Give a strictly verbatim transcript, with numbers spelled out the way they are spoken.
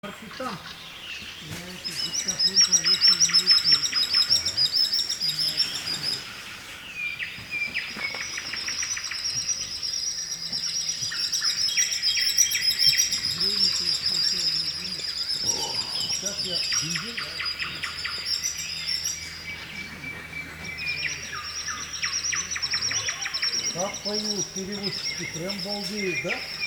Там я эти диктофон повесил на руке. Сейчас я бензин. Как поют перевозчики, прям балдеют, да?